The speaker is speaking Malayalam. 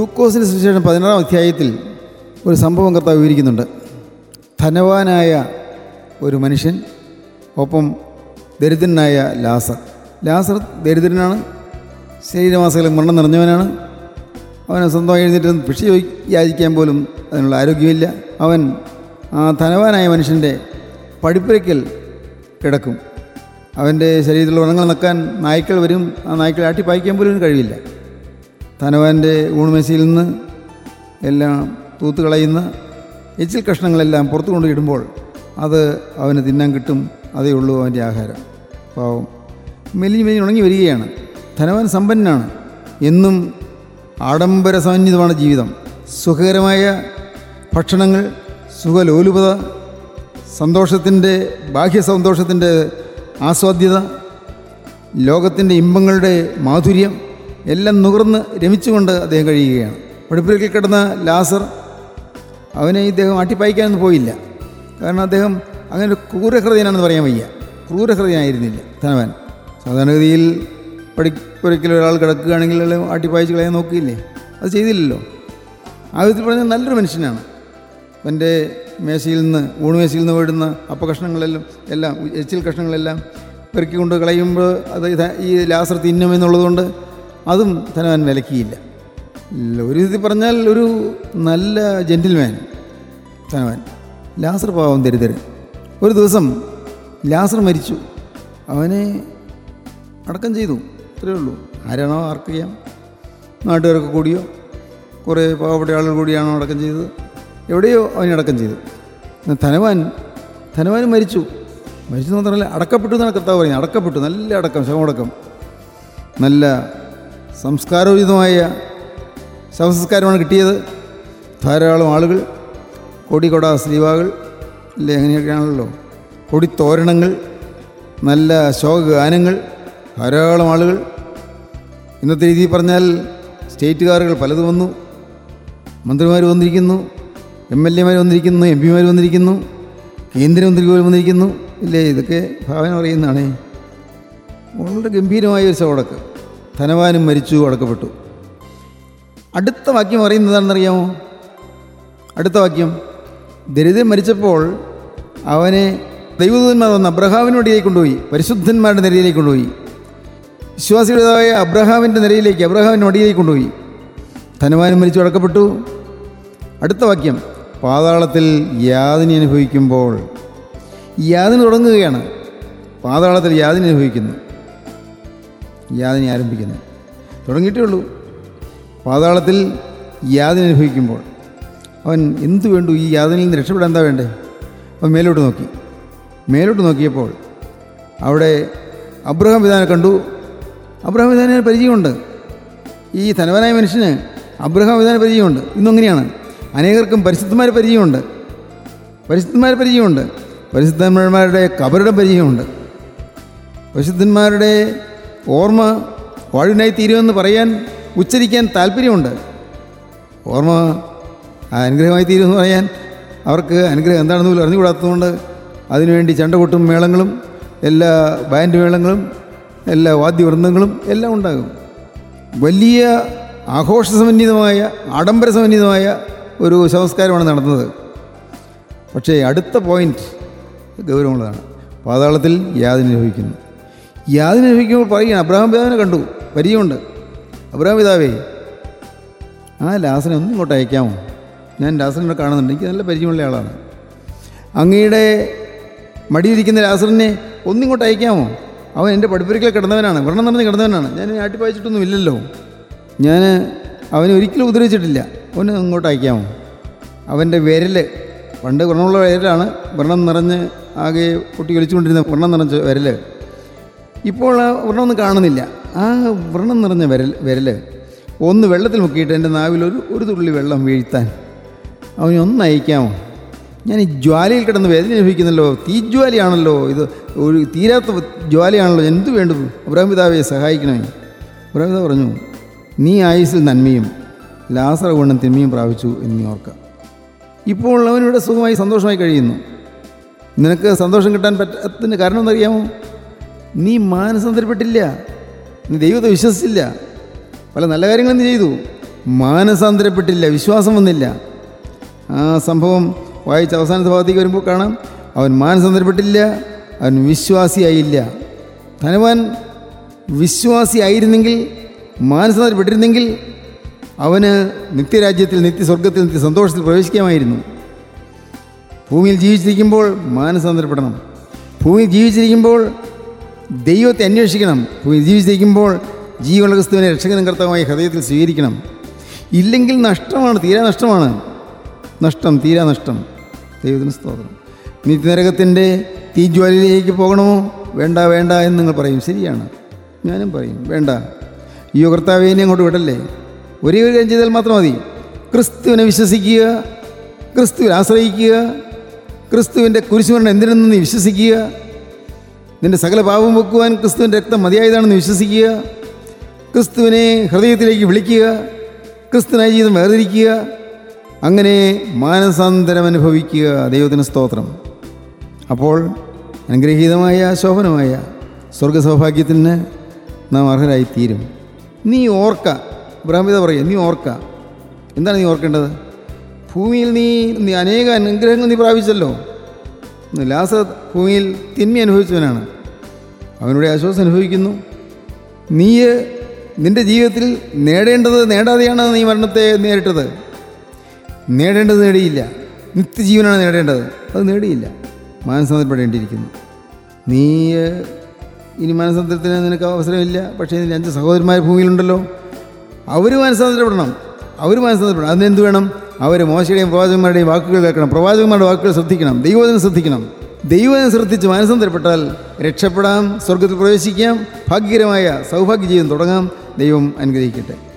ലൂക്കോസിന് സുവിശേഷം 16-ാം അധ്യായത്തിൽ ഒരു സംഭവം കർത്താവ് വിവരിക്കുന്നുണ്ട്. ധനവാനായ ഒരു മനുഷ്യൻ, ഒപ്പം ദരിദ്രനായ ലാസർ. ലാസർ ദരിദ്രനാണ്, ശരീരമാസകലം മരണം നിറഞ്ഞവനാണ്. അവന് സ്വന്തമായി എഴുന്നേറ്റ് ഭിക്ഷ യാചിക്കാൻ പോലും അതിനുള്ള ആരോഗ്യമില്ല. അവൻ ആ ധനവാനായ മനുഷ്യൻ്റെ പടിപ്പുരയ്ക്കൽ കിടക്കും. അവൻ്റെ ശരീരത്തിലുള്ള വ്രണങ്ങൾ നക്കാൻ നായ്ക്കൾ വരും. ആ നായ്ക്കൾ ആട്ടിപ്പായിക്കാൻ പോലും കഴിയില്ല. ധനവാൻ്റെ ഊണുമേശയിൽ നിന്ന് എല്ലാം തൂത്തുകളയുന്ന എച്ചിൽ കഷ്ണങ്ങളെല്ലാം പുറത്തു കൊണ്ടിടുമ്പോൾ അത് അവന് തിന്നാൻ കിട്ടും. അതേ ഉള്ളൂ അവൻ്റെ ആഹാരം. പാവം മെലിഞ്ഞ് ഉണങ്ങി വരികയാണ്. ധനവാൻ സമ്പന്നനാണ്. എന്നും ആഡംബര സമന്വിതമാണ് ജീവിതം. സുഖകരമായ ഭക്ഷണങ്ങൾ, സുഖലോലുപത, സന്തോഷത്തിൻ്റെ ബാഹ്യ സന്തോഷത്തിൻ്റെ ആസ്വാദ്യത, ലോകത്തിൻ്റെ ഇമ്പങ്ങളുടെ മാധുര്യം എല്ലാം നുകർന്ന് രമിച്ചുകൊണ്ട് അദ്ദേഹം കഴിയുകയാണ്. പടിപ്പുരയ്ക്കൽ കിടന്ന ലാസർ, അവനെ ഇദ്ദേഹം ആട്ടിപ്പായിക്കാനൊന്നും പോയില്ല. കാരണം അദ്ദേഹം അങ്ങനെ ഒരു ക്രൂരഹൃദയനാണെന്ന് പറയാൻ വയ്യ. ക്രൂരഹൃദയനായിരുന്നില്ല ധനവാൻ. സാധാരണഗതിയിൽ പടിപ്പുരയ്ക്കൽ ഒരാൾ കിടക്കുകയാണെങ്കിൽ ആട്ടിപ്പായിച്ച് കളയാൻ നോക്കിയില്ലേ? അത് ചെയ്തില്ലല്ലോ. ആ വിധത്തിൽ പറഞ്ഞാൽ നല്ലൊരു മനുഷ്യനാണ്. എൻ്റെ മേശയിൽ നിന്ന്, ഊണുമേശയിൽ നിന്ന് വീഴുന്ന അപ്പകഷ്ണങ്ങളെല്ലാം എച്ചിൽ കഷ്ണങ്ങളെല്ലാം പെറുക്കിക്കൊണ്ട് കളയുമ്പോൾ അത് ഈ ലാസർ തിന്നുമെന്നുള്ളതുകൊണ്ട് അതും ധനവാൻ വിലക്കിയില്ല. ഒരു വിധത്തിൽ പറഞ്ഞാൽ ഒരു നല്ല ജെൻറ്റിൽമാൻ ധനവാൻ. ലാസർ പാവം ദരിദ്രൻ. ഒരു ദിവസം ലാസർ മരിച്ചു. അവനെ അടക്കം ചെയ്തു. ഇത്രയേ ഉള്ളൂ. ആരാണോ ആർക്കറിയാം? നാട്ടുകാരൊക്കെ കൂടിയോ കുറേ പാവപ്പെട്ട ആളുകൾ കൂടിയാണോ അടക്കം ചെയ്തത്? എവിടെയോ അവനെ അടക്കം ചെയ്തു. ധനവാൻ മരിച്ചു എന്ന് പറഞ്ഞാൽ അടക്കപ്പെട്ടു എന്നാണ് കർത്താവ് പറയുന്നത്. അടക്കപ്പെട്ടു, നല്ല അടക്കം, ശവമടക്കം, നല്ല സംസ്കാരോചിതമായ ശവസംസ്കാരമാണ് കിട്ടിയത്. ധാരാളം ആളുകൾ, കൊടികൊട സ്ലീവാകൾ അല്ലേ, അങ്ങനെയൊക്കെയാണല്ലോ, കൊടിത്തോരണങ്ങൾ, നല്ല ശോകഗാനങ്ങൾ, ധാരാളം ആളുകൾ. ഇന്നത്തെ രീതിയിൽ പറഞ്ഞാൽ സ്റ്റേറ്റ് കാറുകൾ പലതും വന്നു. മന്ത്രിമാർ വന്നിരിക്കുന്നു, MLA മാർ വന്നിരിക്കുന്നു, MP മാർ വന്നിരിക്കുന്നു, കേന്ദ്രമന്ത്രി പോലും വന്നിരിക്കുന്നു. ഇല്ലേ, ഇതൊക്കെ ഭാവന പറയുന്നതാണേ. വളരെ ഗംഭീരമായ ഒരു ശവടക്ക്. ധനവാനും മരിച്ചു, അടക്കപ്പെട്ടു. അടുത്ത വാക്യം പറയുന്നതാണെന്നറിയാമോ? അടുത്ത വാക്യം, ദരിദ്രൻ മരിച്ചപ്പോൾ അവനെ ദൈവദൂതന്മാർ വന്ന് അബ്രഹാമിൻ്റെ ഇടയിലേക്ക് കൊണ്ടുപോയി, പരിശുദ്ധന്മാരുടെ നിരയിലേക്ക് കൊണ്ടുപോയി, വിശ്വാസിയുടേതായ അബ്രഹാമിൻ്റെ നിരയിലേക്ക്, അബ്രഹാമിൻ്റെ മടിയിലേക്ക് കൊണ്ടുപോയി. ധനവാനും മരിച്ചു, അടക്കപ്പെട്ടു. അടുത്ത വാക്യം, പാതാളത്തിൽ യാതന അനുഭവിക്കുമ്പോൾ, യാതന തുടങ്ങുകയാണ്. പാതാളത്തിൽ യാതന അനുഭവിക്കുന്നു, യാതന ആരംഭിക്കുന്നു, തുടങ്ങിയിട്ടേ ഉള്ളൂ. പാതാളത്തിൽ യാതന അനുഭവിക്കുമ്പോൾ അവൻ എന്തു വേണ്ടു? ഈ യാതനയിൽ നിന്ന് രക്ഷപ്പെടാൻ എന്താ വേണ്ടേ? അവൻ മേലോട്ട് നോക്കിയപ്പോൾ അവിടെ അബ്രഹാം പിതാവിനെ കണ്ടു. അബ്രഹാം പിതാവിന് പരിചയമുണ്ട്. ഈ ധനവാനായ മനുഷ്യന് അബ്രഹാം പിതാവിന് പരിചയമുണ്ട്. ഇന്നും അങ്ങനെയാണ്. അനേകർക്കും പരിശുദ്ധന്മാരെ പരിചയമുണ്ട്. പരിശുദ്ധന്മാരുടെ കബറിടം പരിചയമുണ്ട്. പരിശുദ്ധന്മാരുടെ ഓർമ്മ വാഴുവിനായി തീരുമെന്ന് പറയാൻ, ഉച്ചരിക്കാൻ താല്പര്യമുണ്ട്. ഓർമ്മ അനുഗ്രഹമായി തീരുമെന്ന് പറയാൻ അവർക്ക് അനുഗ്രഹം എന്താണെന്ന് പോലും അറിഞ്ഞുകൂടാത്തതുകൊണ്ട് അതിനുവേണ്ടി ചണ്ടകൊട്ടും മേളങ്ങളും, എല്ലാ ബാൻഡ് മേളങ്ങളും, എല്ലാ വാദ്യവൃന്ദങ്ങളും എല്ലാം ഉണ്ടാകും. വലിയ ആഘോഷസമന്വിതമായ, ആഡംബരസമന്വിതമായ ഒരു സംസ്കാരമാണ് നടന്നത്. പക്ഷേ അടുത്ത പോയിൻ്റ് ഗൗരവമുള്ളതാണ്. പാതാളത്തിൽ യാതന അനുഭവിക്കുന്നു. യാതന അനുഭവിക്കുമ്പോൾ പറയുകയാണ്, അബ്രഹാം പിതാവിനെ കണ്ടു, പരിചയമുണ്ട്. അബ്രഹാം പിതാവേ, ആ ലാസറിനെ ഒന്നും ഇങ്ങോട്ട് അയക്കാമോ? ഞാൻ ലാസറിനെ കാണുന്നുണ്ട്, എനിക്ക് നല്ല പരിചയമുള്ള ആളാണ്. അങ്ങയുടെ മടിയിരിക്കുന്ന ലാസറിനെ ഒന്നിങ്ങോട്ട് അയക്കാമോ? അവൻ എൻ്റെ പടിപ്പുരയ്ക്കൽ കിടന്നവനാണ്, വ്രണം നിറഞ്ഞ് കിടന്നവനാണ്. ഞാൻ ആട്ടിപ്പായിച്ചിട്ടൊന്നും ഇല്ലല്ലോ. ഞാൻ അവനെ ഒരിക്കലും ഉപദ്രവിച്ചിട്ടില്ല. അവന് ഇങ്ങോട്ട് അയക്കാമോ? അവൻ്റെ വിരൽ, പണ്ട് വ്രണമുള്ള വിരലാണ്, വ്രണം നിറഞ്ഞ് ആകെ പൊട്ടി ഒലിച്ചുകൊണ്ടിരുന്ന വ്രണം നിറഞ്ഞ വിരൽ, ഇപ്പോൾ ആ വ്രണമൊന്നും കാണുന്നില്ല. ആ വ്രണം നിറഞ്ഞ വിരൽ ഒന്ന് വെള്ളത്തിൽ മുക്കിയിട്ട് എൻ്റെ നാവിൽ ഒരു തുള്ളി വെള്ളം വീഴ്ത്താൻ അവനെ ഒന്ന് അയക്കാമോ? ഞാൻ ഈ ജ്വാലയിൽ കിടന്ന് വേദന അനുഭവിക്കുന്നല്ലോ, തീജ്വാലയാണല്ലോ ഇത്, ഒരു തീരാത്ത ജ്വാലയാണല്ലോ, എന്ത് വേണ്ടു? അബ്രഹാം പിതാവെ സഹായിക്കണമേ. അബ്രഹാം പിതാവ് പറഞ്ഞു, നീ ആയുസ്സിൽ നന്മയും ലാസർ ഗുണം തിന്മയും പ്രാപിച്ചു എന്ന് നീ ഓർക്കുക. ഇപ്പോൾ അവനിവിടെ സുഖമായി സന്തോഷമായി കഴിയുന്നു. നിനക്ക് സന്തോഷം കിട്ടാൻ പറ്റാത്തതിന് കാരണം എന്നറിയാമോ? നീ മാനസാന്തരപ്പെട്ടില്ല, നീ ദൈവത്തെ വിശ്വസിച്ചില്ല, പല നല്ല കാര്യങ്ങളും നീ ചെയ്തു. മാനസാന്തരപ്പെട്ടില്ല, വിശ്വാസം വന്നില്ല. ആ സംഭവം വായിച്ച അവസാനത്തെ ഭാഗത്തേക്ക് വരുമ്പോൾ കാണാം, അവൻ മാനസാന്തരപ്പെട്ടില്ല, അവൻ വിശ്വാസിയായില്ല. ധനവാൻ വിശ്വാസിയായിരുന്നെങ്കിൽ, മാനസാന്തരപ്പെട്ടിരുന്നെങ്കിൽ അവന് നിത്യരാജ്യത്തിൽ, നിത്യസ്വർഗത്തിൽ, നിത്യസന്തോഷത്തിൽ പ്രവേശിക്കാമായിരുന്നു. ഭൂമിയിൽ ജീവിച്ചിരിക്കുമ്പോൾ മാനസാന്തരപ്പെടണം. ഭൂമിയിൽ ജീവിച്ചിരിക്കുമ്പോൾ ദൈവത്തെ അന്വേഷിക്കണം. ഭൂമിയിൽ ജീവിച്ചിരിക്കുമ്പോൾ ജീവനുള്ള ക്രിസ്തുവിനെ രക്ഷകനും കർത്താവുമായി ഹൃദയത്തിൽ സ്വീകരിക്കണം. ഇല്ലെങ്കിൽ നഷ്ടമാണ്, തീരാ നഷ്ടമാണ്. നഷ്ടം, തീരാ നഷ്ടം. ദൈവത്തിന് സ്തോത്രം. നിത്യനരകത്തിൻ്റെ തീജ്വാലയിലേക്ക് പോകണമോ? വേണ്ട വേണ്ട എന്ന് നിങ്ങൾ പറയും. ശരിയാണ്, ഞാനും പറയും വേണ്ട. ഈ കർത്താവേ എന്നെ അങ്ങോട്ട് വിടല്ലേ. ഒരേ ഒരു കാര്യം ചെയ്താൽ മാത്രം മതി. ക്രിസ്തുവിനെ വിശ്വസിക്കുക, ക്രിസ്തുവിൽ ആശ്രയിക്കുക, ക്രിസ്തുവിൻ്റെ കുരിശുമരണം എന്തിനെന്ന് നീ വിശ്വസിക്കുക, നിൻ്റെ സകല പാപം വെക്കുവാൻ ക്രിസ്തുവിൻ്റെ രക്തം മതിയായതാണെന്ന് വിശ്വസിക്കുക, ക്രിസ്തുവിനെ ഹൃദയത്തിലേക്ക് വിളിക്കുക, ക്രിസ്തുവിനായ ജീവിതം വേർതിരിക്കുക, അങ്ങനെ മാനസാന്തരം അനുഭവിക്കുക. ദൈവത്തിന് സ്തോത്രം. അപ്പോൾ അനുഗ്രഹീതമായ ശോഭനമായ സ്വർഗസൗഭാഗ്യത്തിന് നാം അർഹരായിത്തീരും. നീ ഓർക്ക, ബ്രഹ്മിത പറയുക, നീ ഓർക്ക. എന്താണ് നീ ഓർക്കേണ്ടത്? ഭൂമിയിൽ നീ അനേക അനുഗ്രഹങ്ങൾ നീ പ്രാപിച്ചല്ലോ. ലാസർ ഭൂമിയിൽ തിന്മ അനുഭവിച്ചവനാണ്, അവനുടെ ആശ്വാസം അനുഭവിക്കുന്നു. നീ നിൻ്റെ ജീവിതത്തിൽ നേടേണ്ടത് നേടാതെയാണ് നീ മരണത്തെ നേരിട്ടത്. നേടേണ്ടത് നേടിയില്ല, നിത്യജീവനാണ് നേടേണ്ടത്, അത് നേടിയില്ല. മാനസാന്തരപ്പെടേണ്ടിയിരിക്കുന്നു. നീ ഇനി മാനസാന്തരത്തിന് നിനക്ക് അവസരമില്ല. പക്ഷേ നിൻ്റെ 5 സഹോദരന്മാർ ഭൂമിയിലുണ്ടല്ലോ, അവർ മാനസാന്തരപ്പെടണം. അതിനെന്ത് വേണം? അവർ മോശയുടെയും പ്രവാചകന്മാരുടെയും വാക്കുകൾ കേൾക്കണം, പ്രവാചകന്മാരുടെ വാക്കുകൾ ശ്രദ്ധിക്കണം, ദൈവവചനം ശ്രദ്ധിക്കണം. ദൈവവചനം ശ്രദ്ധിച്ച് മാനസാന്തരപ്പെട്ടാൽ രക്ഷപ്പെടാം, സ്വർഗത്തിൽ പ്രവേശിക്കാം, ഭാഗ്യകരമായ സൗഭാഗ്യ ജീവിതം തുടങ്ങാം. ദൈവം അനുഗ്രഹിക്കട്ടെ.